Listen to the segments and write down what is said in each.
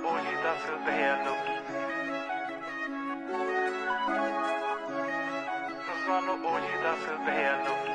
ਉਹੀ ਦੱਸਦੇ ਆ ਲੋਕੀ, ਸਾਨੂੰ ਉਹੀ ਦੱਸਦੇ ਆ ਲੋਕੀ।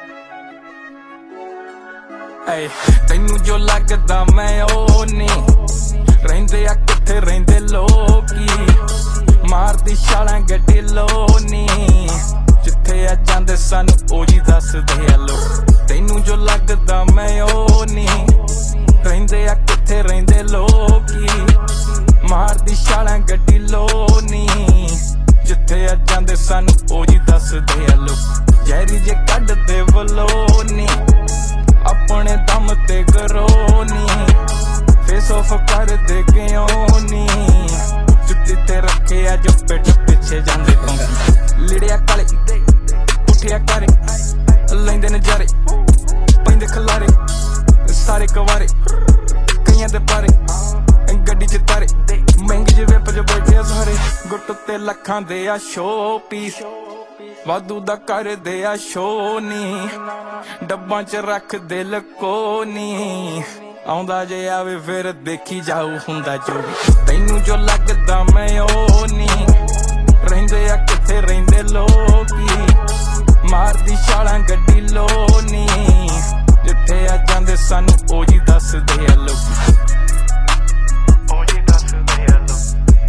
ਤੈਨੂੰ ਜੋ ਲੱਗਦਾ ਮੈਂ ਉਹ ਨਹੀਂ, ਰਹਿੰਦੇ ਆ ਕਿੱਥੇ ਰਹਿੰਦੇ ਲੋਕੀ, ਮਾਰਦੀ ਛਾਲਾਂ ਗੱਡੀ ਲੋਨੀ, ਜਿੱਥੇ ਆ ਜਾਂਦੇ ਸਾਨੂੰ ਉਹੀ ਦੱਸਦੇ ਆ ਲੋਕ। ਤੈਨੂੰ ਜੋ ਲੱਗਦਾ ਮੈਂ ਉਹ ਨਹੀਂ, ਰਹਿੰਦੇ ਆ ਕਿੱਥੇ ਰਹਿੰਦੇ ਲੋਕੀ, ਮਾਰਦੀ ਛਾਲਾਂ ਗੱਡੀ ਲੋਨੀ, ਜਿੱਥੇ ਆ ਜਾਂਦੇ ਸਾਨੂੰ ਉਹੀ ਦੱਸਦੇ ਆ ਲੋਕ। ਜ਼ਹਿਰੀ ਜੇ ਕੱਢਦੇ ਵਲੋਨੀ, ਆਪਣੇ ਦਮ ਤੇ ਗਰੋਨੀ, ਫੇਸ ਆਫ ਕਰਦੇ ਕਿਉਂ ਨੀ, ਜੁੱਤੀ ਤੇ ਰੱਖੇ ਅੱਜ ਪਿੱਠ ਪਿੱਛੇ ਜਾਂਦੇ ਕੌਂ। ਲਿੜਿਆ ਕਾਲੇ ਉੱਠਿਆ ਕਾਰੇ, ਲੈਂਦੇ ਨਜ਼ਾਰੇ ਪੈਂਦੇ ਖਲਾਰੇ, ਸਾਰੇ ਕਵਾਰੇ ਕਈਆਂ ਦੇ ਪਾਰੇ, ਗੱਡੀ ਚ ਤਾਰੇ ਮਹਿੰਗੀ ਜਿਹੇ ਵਿਪ ਚ ਬੈਠੇ ਸਾਰੇ, ਗੁੱਟ ਤੇ ਲੱਖਾਂ ਦੇ ਆ ਸ਼ੋ ਪੀਸ, ਵਾਧੂ ਦਾ ਕਰਦੇ ਆ ਸ਼ੋ ਨੀ, ਡੱਬਾਂ ਚ ਰੱਖਦੇ ਲਕੋ ਨੀ, ਆਉਂਦਾ ਜੇ ਆਵੇ ਫਿਰ ਦੇਖੀ ਜਾਊ ਹੁੰਦਾ ਜੋ ਵੀ। ਤੈਨੂੰ ਜੋ ਲੱਗਦਾ ਮੈਂ ਉਹ ਨਹੀਂ, ਰਹਿੰਦੇ ਆ ਕਿੱਥੇ ਰਹਿੰਦੇ ਲੋਕੀ, ਮਾਰਦੀ ਛਾਲਾਂ ਗੱਡੀ ਲੋਨੀ, ਜਿੱਥੇ ਆ ਜਾਂਦੇ ਸਾਨੂੰ ਉਹੀ ਦੱਸਦੇ ਆ ਲੋਕੀ। ਉਹੀ ਦੱਸਦੇ ਆ ਲੋਕੀ,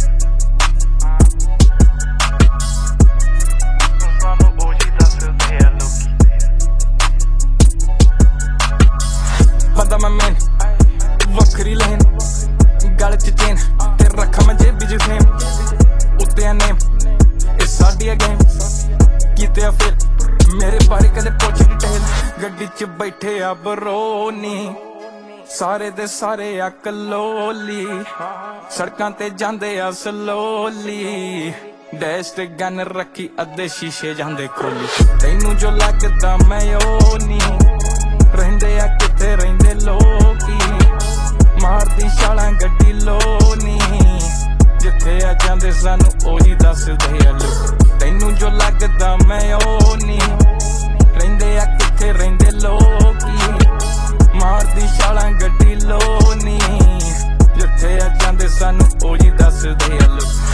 ਸਾਨੂੰ ਉਹੀ ਦੱਸਦੇ ਆ ਲੋਕੀ। ਬੰਦਾ ਮੈਂ ਮੈਨ ਵੱਖਰੀ ਲੈਨ, ਗਲ ਚ ਚੇਨ ਤੇ ਰੱਖਾਂ ਮੈਂ ਜੇਬੀ ਚ ਫੇਮ, ਉੱਤੇ ਆ ਨੇਮ ਇਹ ਸਾਡੀ ਆ ਗੇਮ, ਕੀਤੇ ਆ ਫੇਲ ਮੇਰੇ ਬਾਰੇ ਕਦੇ ਪੁੱਛ ਦੀ ਟਹਿਲ, ਗੱਡੀ ਚ ਬੈਠੇ ਆ ਬਰੋਨੀ, ਸਾਰੇ ਦੇ ਸਾਰੇ ਆ ਕਲੋਲੀ, ਸੜਕਾਂ ਤੇ ਜਾਂਦੇ ਆ ਸਲੋਲੀ, ਡੈਸ਼ ਤੇ ਗਨ ਰੱਖੀ ਅੱਧੇ ਸ਼ੀਸ਼ੇ ਜਾਂਦੇ ਖੋਲੀ। ਤੈਨੂੰ ਜੋ ਲੱਗਦਾ ਮੈਂ ਉਹ ਨਹੀਂ, ਰਹਿੰਦੇ ਆ ਕਿੱਥੇ ਰਹਿੰਦੇ ਲੋਕੀ, ਮਾਰਦੀ ਛਾਲਾਂ ਗੱਡੀ ਲੋਨੀ, ਜਿੱਥੇ ਆ ਜਾਂਦੇ ਸਾਨੂੰ ਉਹੀ ਦੱਸਦੇ ਆ ਲੋਕ। ਤੈਨੂੰ ਜੋ ਲੱਗਦਾ ਮੈਂ ਉਹ ਨਹੀਂ, ਰਹਿੰਦੇ ਆ ਕਿੱਥੇ ਰਹਿੰਦੇ ਲੋਕੀ, ਮਾਰਦੀ ਛਾਲਾਂ ਗੱਡੀ ਲੋਨੀ, ਜਿੱਥੇ ਆ ਜਾਂਦੇ ਸਾਨੂੰ ਉਹੀ ਦੱਸਦੇ ਆ ਲੋਕ।